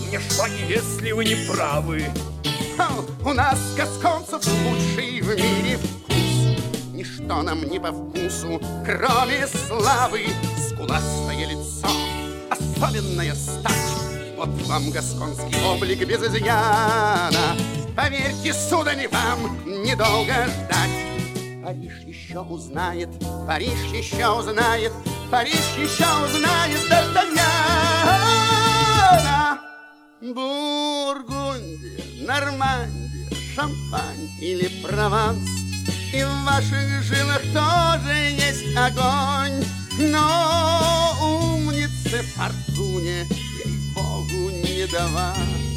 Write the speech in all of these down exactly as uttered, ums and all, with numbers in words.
ничто не, если вы не правы. У нас, гасконцев, лучший в мире вкус. Ничто нам не по вкусу, кроме славы. Скуластое лицо, особенная стать. Вот вам гасконский облик без изъяна. Поверьте, сударь, вам недолго ждать. Париж еще узнает, Париж еще узнает, Париж еще узнает Д'Артаньяна. Бургундия, Нормандия, Шампань или Прованс. И в ваших жилах тоже есть огонь. Но умнице Фортуне, ей-богу, не до вас.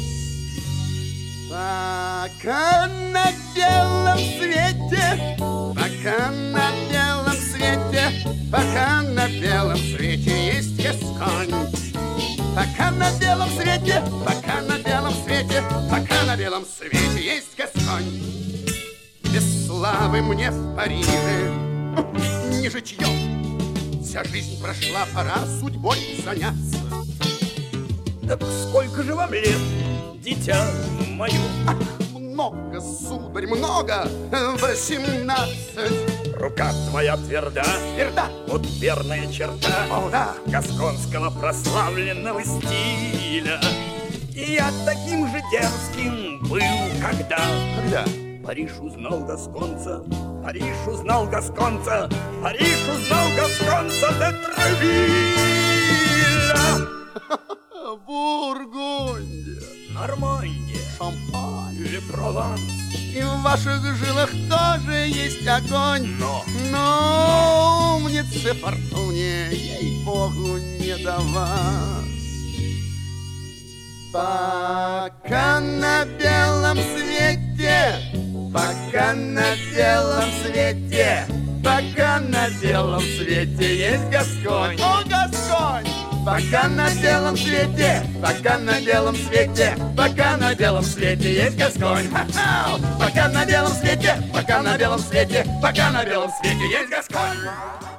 Пока на белом свете, пока на белом свете, пока на белом свете есть Гасконь. Пока на белом свете, пока на белом свете, пока на белом свете есть Гасконь. Без славы мне в Париже не житье. Вся жизнь прошла, пора судьбой заняться. Так сколько же вам лет, дитя мое? Ах, много, сударь, много, восемнадцать. Рука твоя тверда, Тверда. вот верная черта О, да. гасконского прославленного стиля. И я таким же дерзким был, когда Когда? Париж узнал гасконца, Париж узнал гасконца, Париж узнал гасконца де Тревилля. Бургундия, Нормандия, Шампань или Прованс. И в ваших жилах тоже есть огонь. Но, Но умнице Фортуне, ей-богу, не до вас. Пока на белом свете, пока на белом свете, пока на белом свете есть Гасконь. О, Гасконь! Пока на белом свете, пока на белом свете, пока на белом свете есть Гасконь. Ха-ха! Пока на белом свете, пока на белом свете, пока на белом свете есть Гасконь.